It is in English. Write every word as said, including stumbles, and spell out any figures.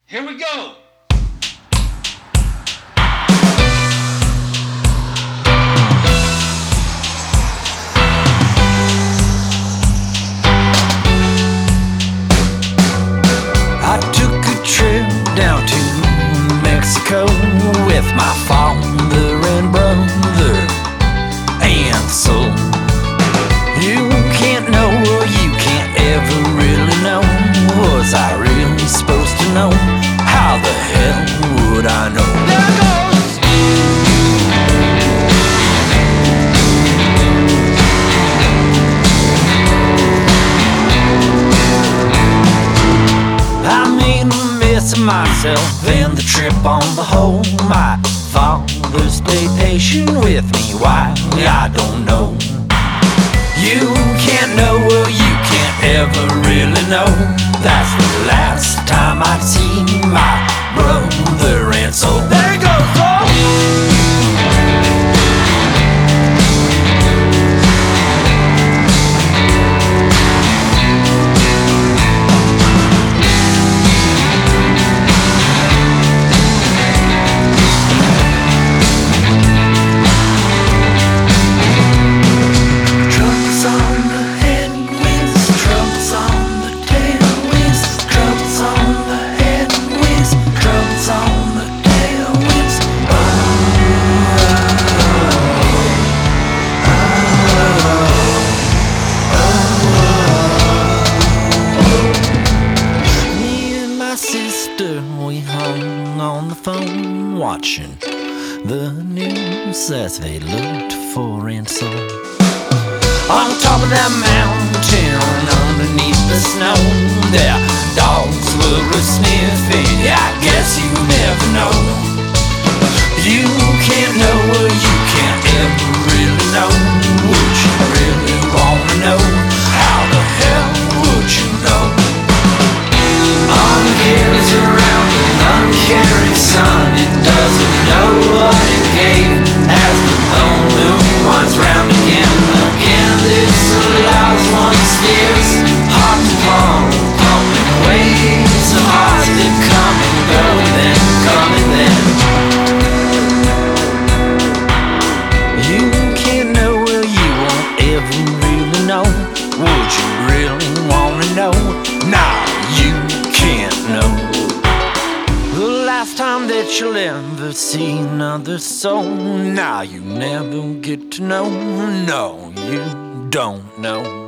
Here we go. I took a trip down to Mexico with my father and brother and soul. You can't know, or you can't ever really know. Was I really supposed to know? How the hell would I know? There goes! I made a mess of myself and the trip on the whole. My father stayed patient with me, why? I don't know. You can't know, or you can't ever really know. That's the last time I'd see my brother and soul. There he goes, oh! We hung on the phone watching the news as they looked for and sold. On top of that mountain, underneath the snow, their dogs were a-sniffing. Yeah, I guess you never know. You can't know, or you can't ever really know. Would you really wanna know? How the hell would you know? On the hills around an uncaring sun, it doesn't know what it gave. As the full moon winds round again, again this allows one's fears. Heart to long, pumping waves of hearts that come and go and then come and then. You can't know, well you won't ever really know. Would you really wanna know? Nah, you can't know. The last time that you'll ever see another soul. Now you never get to know. No, you don't know.